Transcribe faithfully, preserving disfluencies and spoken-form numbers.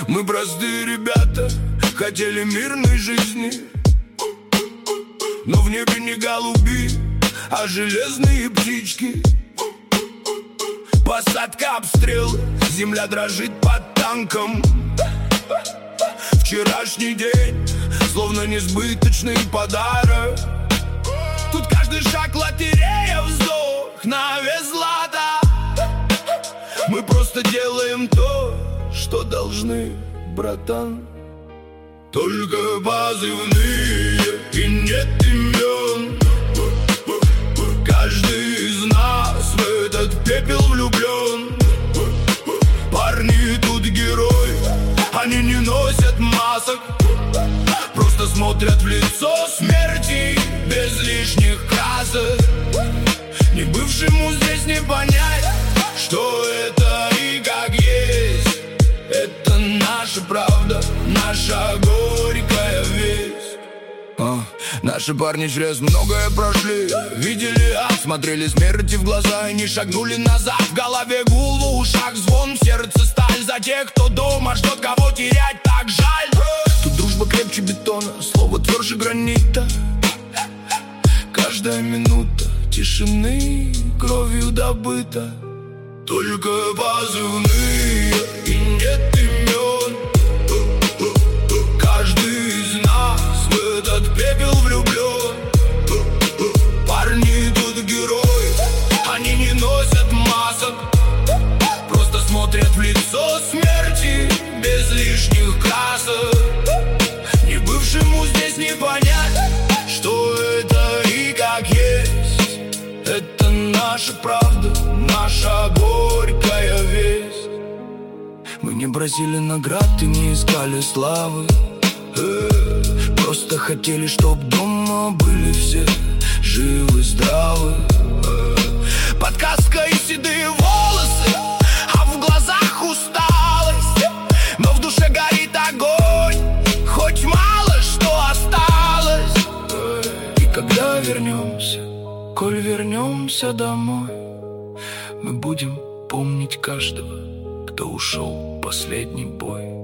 Мы простые ребята, хотели мирной жизни, но в небе не голуби, а железные птички. Посадка, обстрел, земля дрожит под танком. Вчерашний день, словно несбыточный подарок. Тут каждый шаг лотерея, вздох на вес злата. Мы просто делаем то, что должны, братан. Только позывные и нет имен. Каждый из нас в этот пепел влюблен. Парни тут герои, они не носят масок, просто смотрят в лицо смерти без лишних красок. Не бывшему здесь не понять, что это и как есть. Это наша правда, наша горькая весть. а, Наши парни через многое прошли, видели ад, смотрели смерти в глаза и не шагнули назад. В голове гул, в ушах звон, в сердце сталь. За тех, кто дома ждет, кого терять так жаль. Тут дружба крепче бетона, слово тверже гранита. Каждая минута тишины кровью добыта. Только позывные и нет имен. Каждый из нас в этот пепел влюблен. Парни тут герои, они не носят масок, просто смотрят в лицо смерти без лишних красок. Не бывшему здесь не понять, что это и как есть. Это наша правда, наша горькая весть. Мы не просили наград и не искали славы, э, просто хотели, чтоб дома были все живы, здравы. э. Под каской седые волосы, а в глазах усталость, но в душе горит огонь, хоть мало что осталось. э. И когда вернемся, коль вернемся домой, мы будем помнить каждого, кто ушел в последний бой.